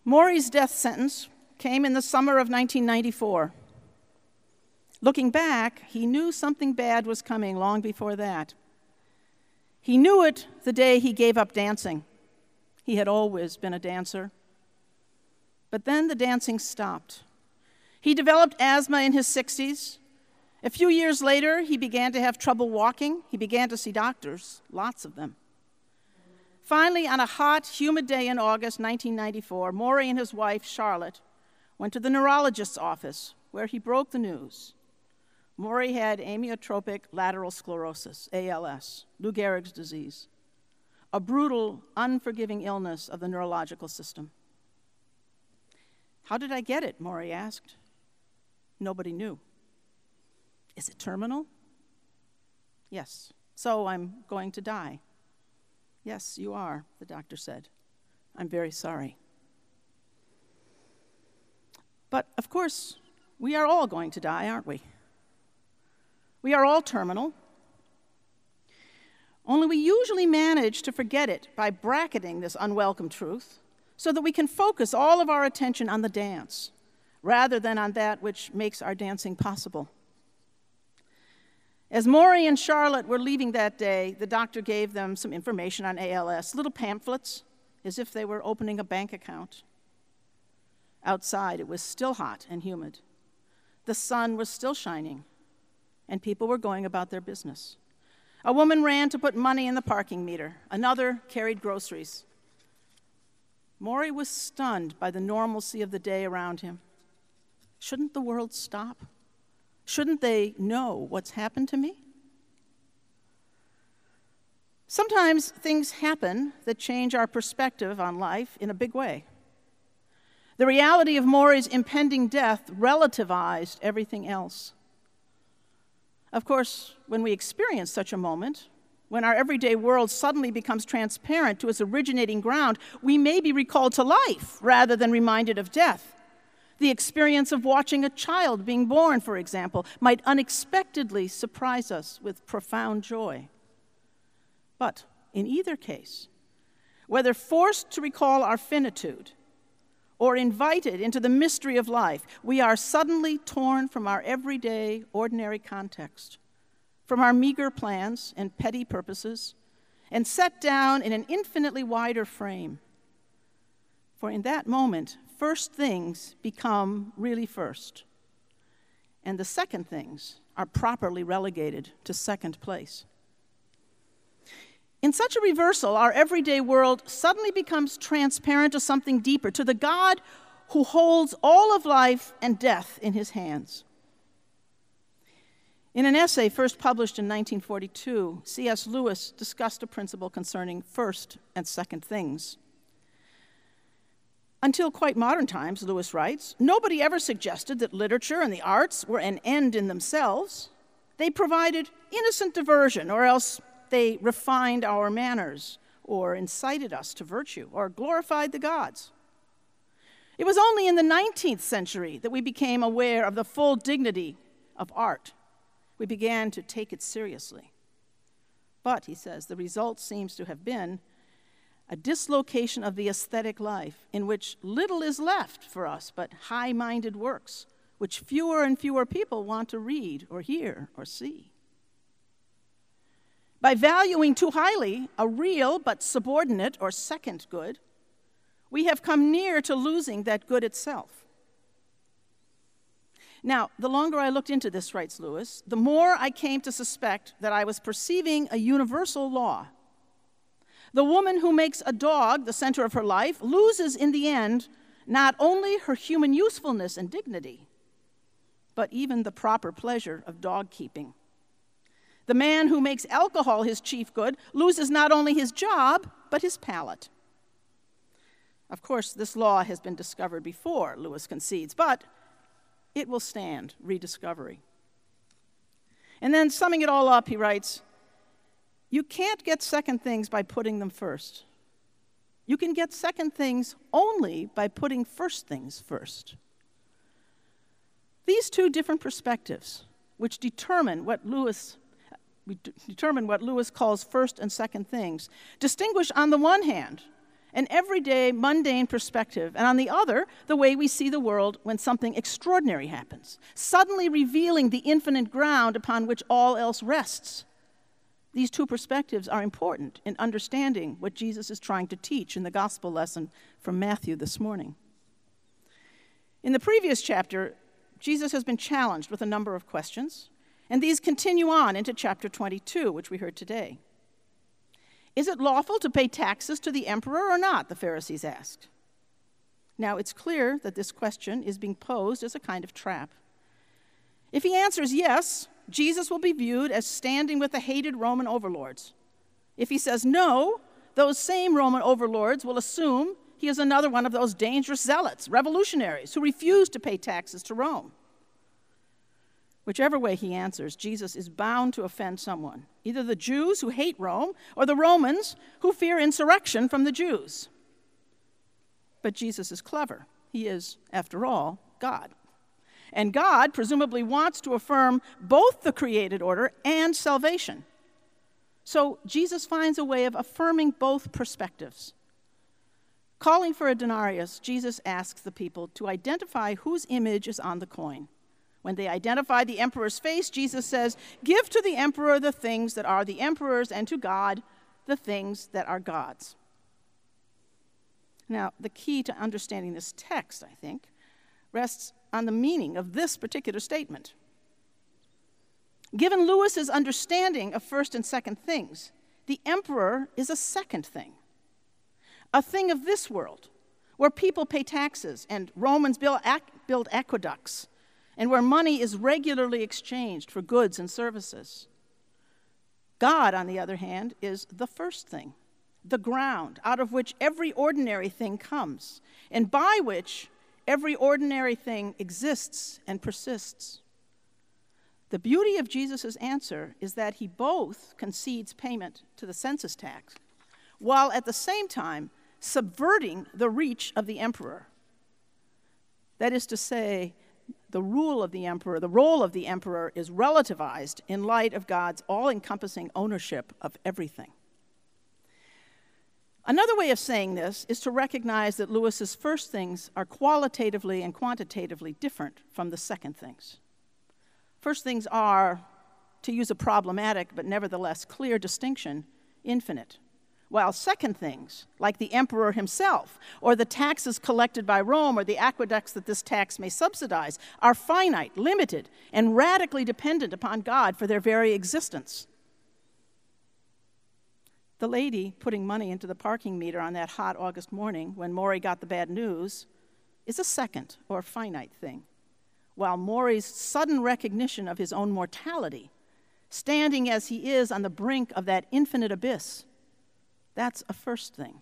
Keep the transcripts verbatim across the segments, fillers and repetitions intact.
Maury's death sentence came in the summer of nineteen ninety-four. Looking back, he knew something bad was coming long before that. He knew it the day he gave up dancing. He had always been a dancer. But then the dancing stopped. He developed asthma in his sixties. A few years later, he began to have trouble walking. He began to see doctors, lots of them. Finally, on a hot, humid day in August nineteen ninety-four, Maury and his wife, Charlotte, went to the neurologist's office, where he broke the news. Maury had amyotrophic lateral sclerosis, A L S, Lou Gehrig's disease, a brutal, unforgiving illness of the neurological system. "How did I get it?" Maury asked. Nobody knew. "Is it terminal?" "Yes. So I'm going to die." "Yes, you are," the doctor said. "I'm very sorry." But, of course, we are all going to die, aren't we? We are all terminal. Only we usually manage to forget it by bracketing this unwelcome truth so that we can focus all of our attention on the dance rather than on that which makes our dancing possible. As Maury and Charlotte were leaving that day, the doctor gave them some information on A L S, little pamphlets, as if they were opening a bank account. Outside, it was still hot and humid. The sun was still shining, and people were going about their business. A woman ran to put money in the parking meter. Another carried groceries. Maury was stunned by the normalcy of the day around him. Shouldn't the world stop? Shouldn't they know what's happened to me? Sometimes things happen that change our perspective on life in a big way. The reality of Maury's impending death relativized everything else. Of course, when we experience such a moment, when our everyday world suddenly becomes transparent to its originating ground, we may be recalled to life rather than reminded of death. The experience of watching a child being born, for example, might unexpectedly surprise us with profound joy. But in either case, whether forced to recall our finitude or invited into the mystery of life, we are suddenly torn from our everyday, ordinary context, from our meager plans and petty purposes, and set down in an infinitely wider frame. For in that moment, first things become really first, and the second things are properly relegated to second place. In such a reversal, our everyday world suddenly becomes transparent to something deeper, to the God who holds all of life and death in his hands. In an essay first published in nineteen forty-two, C S Lewis discussed a principle concerning first and second things. Until quite modern times, Lewis writes, nobody ever suggested that literature and the arts were an end in themselves. They provided innocent diversion, or else they refined our manners, or incited us to virtue, or glorified the gods. It was only in the nineteenth century that we became aware of the full dignity of art. We began to take it seriously. But, he says, the result seems to have been a dislocation of the aesthetic life in which little is left for us but high-minded works, which fewer and fewer people want to read or hear or see. By valuing too highly a real but subordinate or second good, we have come near to losing that good itself. Now, the longer I looked into this, writes Lewis, the more I came to suspect that I was perceiving a universal law. The woman who makes a dog the center of her life loses in the end not only her human usefulness and dignity, but even the proper pleasure of dog keeping. The man who makes alcohol his chief good loses not only his job, but his palate. Of course, this law has been discovered before, Lewis concedes, but it will stand rediscovery. And then, summing it all up, he writes, you can't get second things by putting them first. You can get second things only by putting first things first. These two different perspectives, which determine what Lewis determine what Lewis calls first and second things, distinguish on the one hand an everyday, mundane perspective, and on the other, the way we see the world when something extraordinary happens, suddenly revealing the infinite ground upon which all else rests. These two perspectives are important in understanding what Jesus is trying to teach in the gospel lesson from Matthew this morning. In the previous chapter, Jesus has been challenged with a number of questions, and these continue on into chapter twenty-two, which we heard today. Is it lawful to pay taxes to the emperor or not, the Pharisees asked. Now, it's clear that this question is being posed as a kind of trap. If he answers yes, Jesus will be viewed as standing with the hated Roman overlords. If he says no, those same Roman overlords will assume he is another one of those dangerous zealots, revolutionaries, who refuse to pay taxes to Rome. Whichever way he answers, Jesus is bound to offend someone, either the Jews who hate Rome or the Romans who fear insurrection from the Jews. But Jesus is clever. He is, after all, God. And God presumably wants to affirm both the created order and salvation. So Jesus finds a way of affirming both perspectives. Calling for a denarius, Jesus asks the people to identify whose image is on the coin. When they identify the emperor's face, Jesus says, "Give to the emperor the things that are the emperor's, and to God the things that are God's." Now, the key to understanding this text, I think, rests on the meaning of this particular statement. Given Lewis's understanding of first and second things, the emperor is a second thing, a thing of this world, where people pay taxes and Romans build, build aqueducts, and where money is regularly exchanged for goods and services. God, on the other hand, is the first thing, the ground out of which every ordinary thing comes, and by which every ordinary thing exists and persists. The beauty of Jesus' answer is that he both concedes payment to the census tax, while at the same time subverting the reach of the emperor. That is to say, the rule of the emperor, the role of the emperor is relativized in light of God's all-encompassing ownership of everything. Another way of saying this is to recognize that Lewis's first things are qualitatively and quantitatively different from the second things. First things are, to use a problematic but nevertheless clear distinction, infinite, while second things, like the emperor himself, or the taxes collected by Rome, or the aqueducts that this tax may subsidize, are finite, limited, and radically dependent upon God for their very existence. The lady putting money into the parking meter on that hot August morning when Maury got the bad news is a second or finite thing, while Maury's sudden recognition of his own mortality, standing as he is on the brink of that infinite abyss, that's a first thing.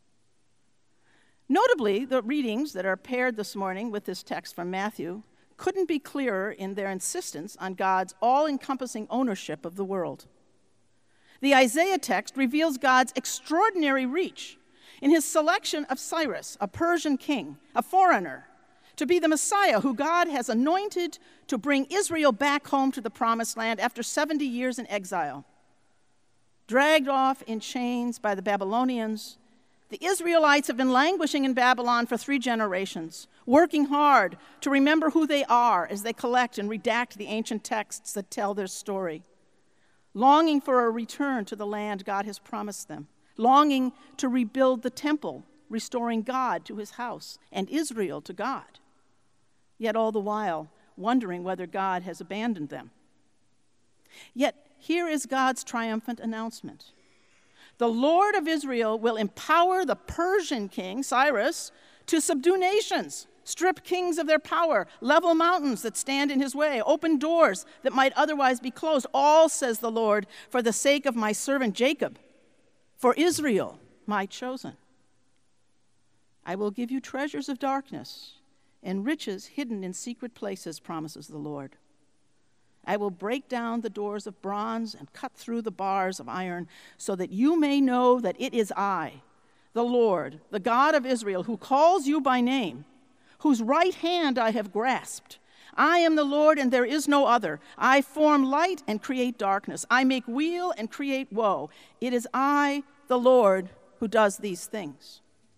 Notably, the readings that are paired this morning with this text from Matthew couldn't be clearer in their insistence on God's all-encompassing ownership of the world. The Isaiah text reveals God's extraordinary reach in his selection of Cyrus, a Persian king, a foreigner, to be the Messiah who God has anointed to bring Israel back home to the Promised Land after seventy years in exile. Dragged off in chains by the Babylonians, the Israelites have been languishing in Babylon for three generations, working hard to remember who they are as they collect and redact the ancient texts that tell their story, longing for a return to the land God has promised them, longing to rebuild the temple, restoring God to his house and Israel to God, yet all the while wondering whether God has abandoned them. Yet here is God's triumphant announcement. The Lord of Israel will empower the Persian king, Cyrus, to subdue nations, strip kings of their power, level mountains that stand in his way, open doors that might otherwise be closed. All, says the Lord, for the sake of my servant Jacob, for Israel, my chosen. I will give you treasures of darkness and riches hidden in secret places, promises the Lord. I will break down the doors of bronze and cut through the bars of iron, so that you may know that it is I, the Lord, the God of Israel, who calls you by name, whose right hand I have grasped. I am the Lord, and there is no other. I form light and create darkness. I make weal and create woe. It is I, the Lord, who does these things.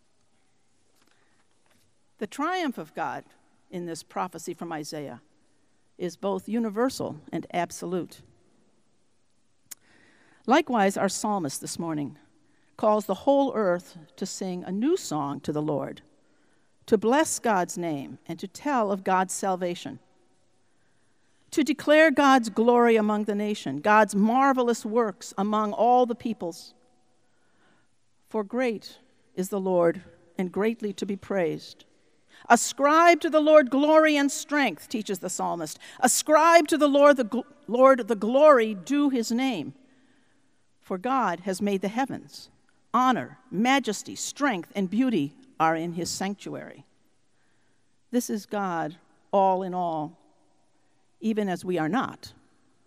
The triumph of God in this prophecy from Isaiah is both universal and absolute. Likewise, our psalmist this morning calls the whole earth to sing a new song to the Lord, to bless God's name and to tell of God's salvation, to declare God's glory among the nation, God's marvelous works among all the peoples. For great is the Lord and greatly to be praised. Ascribe to the Lord glory and strength, teaches the psalmist. Ascribe to the Lord the, gl- Lord the glory due his name. For God has made the heavens. Honor, majesty, strength, and beauty are in his sanctuary. This is God, all in all, even as we are not.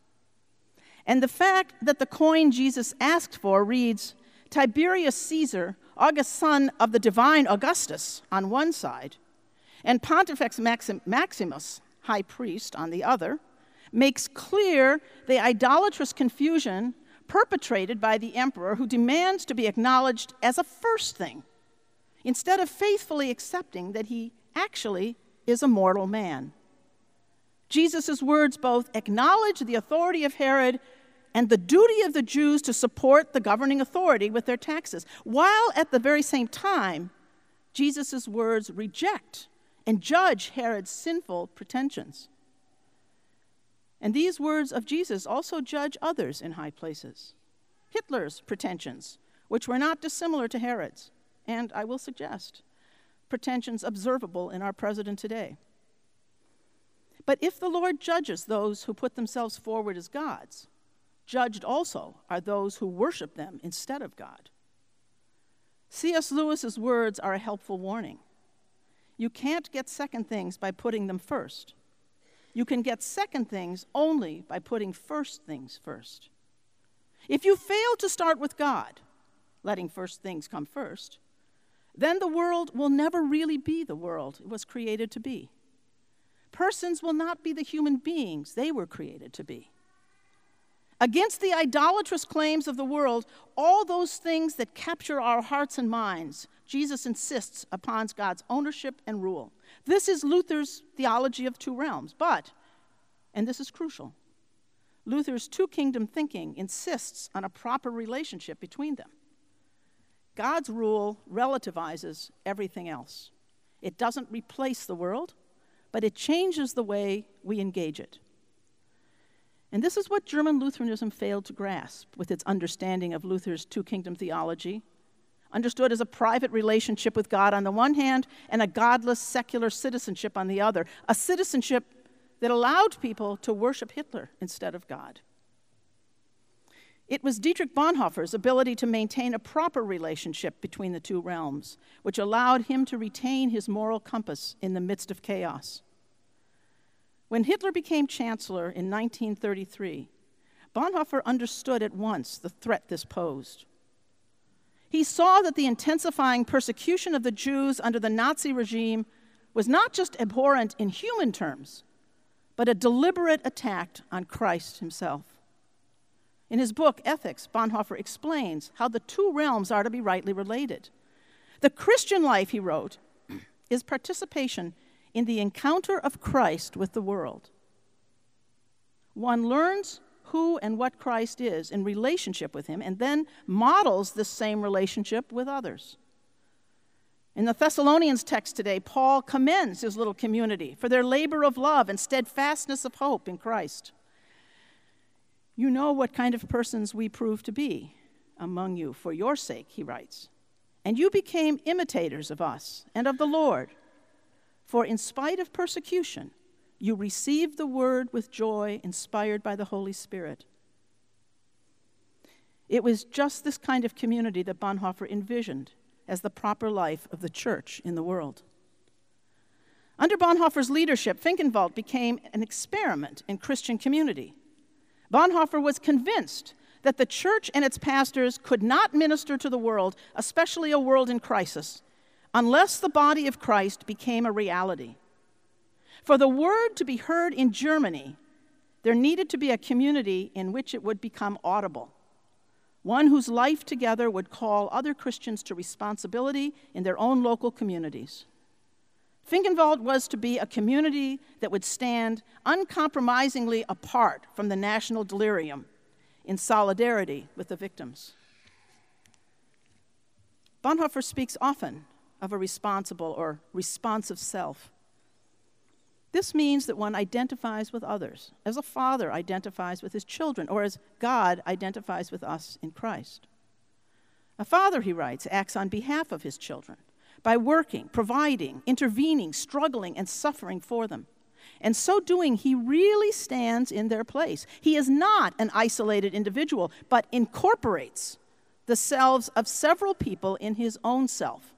And the fact that the coin Jesus asked for reads, Tiberius Caesar, august son of the divine Augustus, on one side, and Pontifex Maxim- Maximus, high priest, on the other, makes clear the idolatrous confusion perpetrated by the emperor who demands to be acknowledged as a first thing, instead of faithfully accepting that he actually is a mortal man. Jesus' words both acknowledge the authority of Herod and the duty of the Jews to support the governing authority with their taxes, while at the very same time, Jesus' words reject and judge Herod's sinful pretensions. And these words of Jesus also judge others in high places. Hitler's pretensions, which were not dissimilar to Herod's, and I will suggest, pretensions observable in our president today. But if the Lord judges those who put themselves forward as gods, judged also are those who worship them instead of God. C S Lewis's words are a helpful warning. You can't get second things by putting them first. You can get second things only by putting first things first. If you fail to start with God, letting first things come first, then the world will never really be the world it was created to be. Persons will not be the human beings they were created to be. Against the idolatrous claims of the world, all those things that capture our hearts and minds, Jesus insists upon God's ownership and rule. This is Luther's theology of two realms, but, and this is crucial, Luther's two-kingdom thinking insists on a proper relationship between them. God's rule relativizes everything else. It doesn't replace the world, but it changes the way we engage it. And this is what German Lutheranism failed to grasp with its understanding of Luther's two-kingdom theology, understood as a private relationship with God on the one hand and a godless secular citizenship on the other, a citizenship that allowed people to worship Hitler instead of God. It was Dietrich Bonhoeffer's ability to maintain a proper relationship between the two realms, which allowed him to retain his moral compass in the midst of chaos. When Hitler became chancellor in nineteen thirty-three, Bonhoeffer understood at once the threat this posed. He saw that the intensifying persecution of the Jews under the Nazi regime was not just abhorrent in human terms, but a deliberate attack on Christ himself. In his book, Ethics, Bonhoeffer explains how the two realms are to be rightly related. The Christian life, he wrote, is participation in the encounter of Christ with the world. One learns who and what Christ is in relationship with him and then models this same relationship with others. In the Thessalonians text today, Paul commends his little community for their labor of love and steadfastness of hope in Christ. You know what kind of persons we prove to be among you for your sake, he writes. And you became imitators of us and of the Lord. For in spite of persecution, you received the word with joy, inspired by the Holy Spirit. It was just this kind of community that Bonhoeffer envisioned as the proper life of the church in the world. Under Bonhoeffer's leadership, Finkenwald became an experiment in Christian community. Bonhoeffer was convinced that the church and its pastors could not minister to the world, especially a world in crisis, unless the body of Christ became a reality. For the word to be heard in Germany, there needed to be a community in which it would become audible, one whose life together would call other Christians to responsibility in their own local communities. Finkenwald was to be a community that would stand uncompromisingly apart from the national delirium in solidarity with the victims. Bonhoeffer speaks often of a responsible or responsive self. This means that one identifies with others, as a father identifies with his children, or as God identifies with us in Christ. A father, he writes, acts on behalf of his children by working, providing, intervening, struggling, and suffering for them. And so doing, he really stands in their place. He is not an isolated individual, but incorporates the selves of several people in his own self.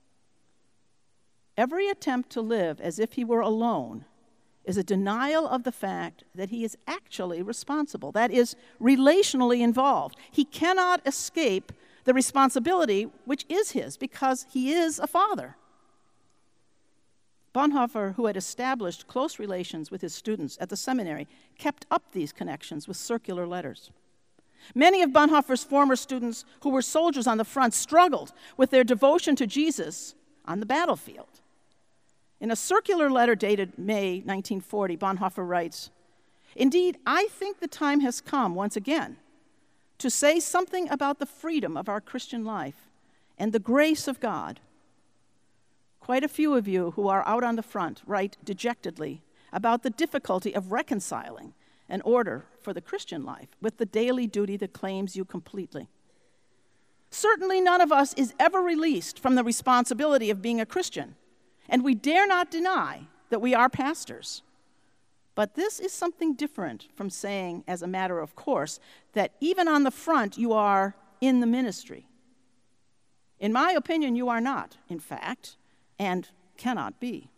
Every attempt to live as if he were alone is a denial of the fact that he is actually responsible, that is, relationally involved. He cannot escape the responsibility which is his because he is a father. Bonhoeffer, who had established close relations with his students at the seminary, kept up these connections with circular letters. Many of Bonhoeffer's former students who were soldiers on the front struggled with their devotion to Jesus on the battlefield. In a circular letter dated May nineteen forty, Bonhoeffer writes, "Indeed, I think the time has come once again to say something about the freedom of our Christian life and the grace of God. Quite a few of you who are out on the front write dejectedly about the difficulty of reconciling an order for the Christian life with the daily duty that claims you completely. Certainly none of us is ever released from the responsibility of being a Christian, and we dare not deny that we are pastors. But this is something different from saying, as a matter of course, that even on the front you are in the ministry. In my opinion, you are not, in fact, and cannot be."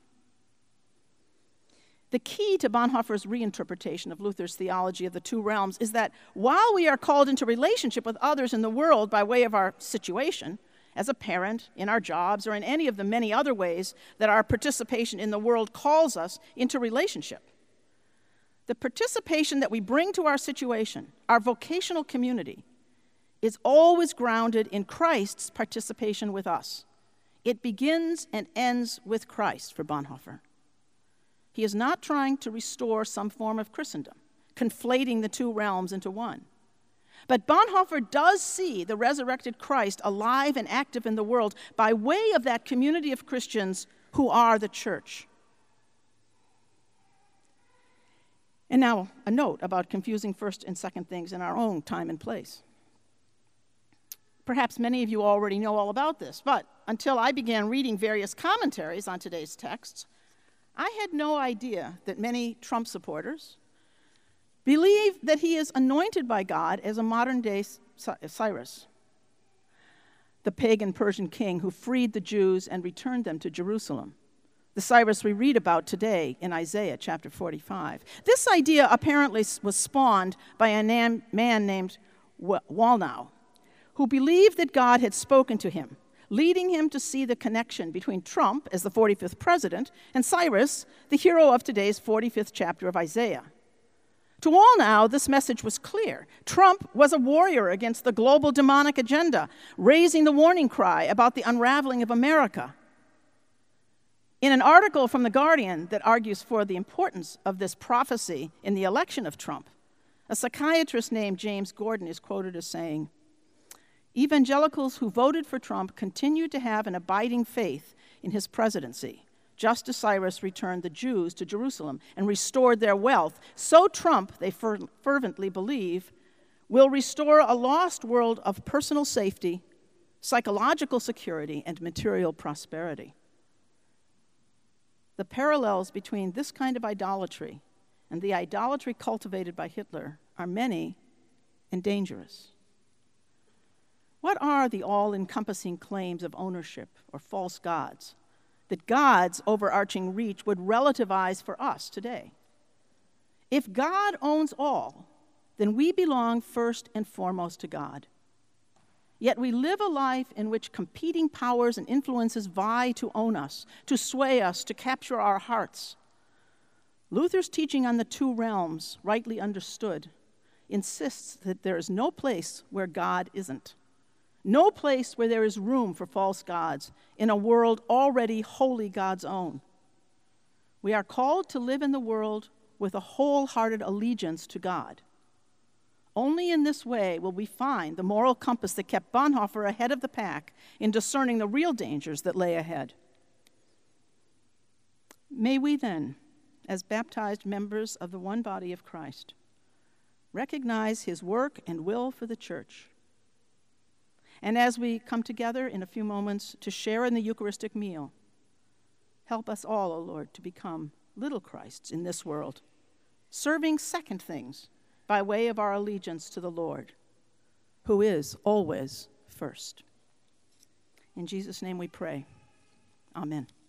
The key to Bonhoeffer's reinterpretation of Luther's theology of the two realms is that while we are called into relationship with others in the world by way of our situation, as a parent, in our jobs, or in any of the many other ways that our participation in the world calls us into relationship, the participation that we bring to our situation, our vocational community, is always grounded in Christ's participation with us. It begins and ends with Christ for Bonhoeffer. He is not trying to restore some form of Christendom, conflating the two realms into one. But Bonhoeffer does see the resurrected Christ alive and active in the world by way of that community of Christians who are the church. And now, a note about confusing first and second things in our own time and place. Perhaps many of you already know all about this, but until I began reading various commentaries on today's texts, I had no idea that many Trump supporters believe that he is anointed by God as a modern-day Cyrus, the pagan Persian king who freed the Jews and returned them to Jerusalem, the Cyrus we read about today in Isaiah chapter forty-five. This idea apparently was spawned by a man named Wallnau, who believed that God had spoken to him, leading him to see the connection between Trump as the forty-fifth president and Cyrus, the hero of today's forty-fifth chapter of Isaiah. To all now, this message was clear. Trump was a warrior against the global demonic agenda, raising the warning cry about the unraveling of America. In an article from The Guardian that argues for the importance of this prophecy in the election of Trump, a psychiatrist named James Gordon is quoted as saying, "Evangelicals who voted for Trump continue to have an abiding faith in his presidency. Just as Cyrus returned the Jews to Jerusalem and restored their wealth, so Trump, they fer- fervently believe, will restore a lost world of personal safety, psychological security, and material prosperity." The parallels between this kind of idolatry and the idolatry cultivated by Hitler are many and dangerous. What are the all-encompassing claims of ownership or false gods that God's overarching reach would relativize for us today? If God owns all, then we belong first and foremost to God. Yet we live a life in which competing powers and influences vie to own us, to sway us, to capture our hearts. Luther's teaching on the two realms, rightly understood, insists that there is no place where God isn't. No place where there is room for false gods in a world already wholly God's own. We are called to live in the world with a wholehearted allegiance to God. Only in this way will we find the moral compass that kept Bonhoeffer ahead of the pack in discerning the real dangers that lay ahead. May we then, as baptized members of the one body of Christ, recognize his work and will for the church. And as we come together in a few moments to share in the Eucharistic meal, help us all, O Lord, to become little Christs in this world, serving second things by way of our allegiance to the Lord, who is always first. In Jesus' name we pray. Amen.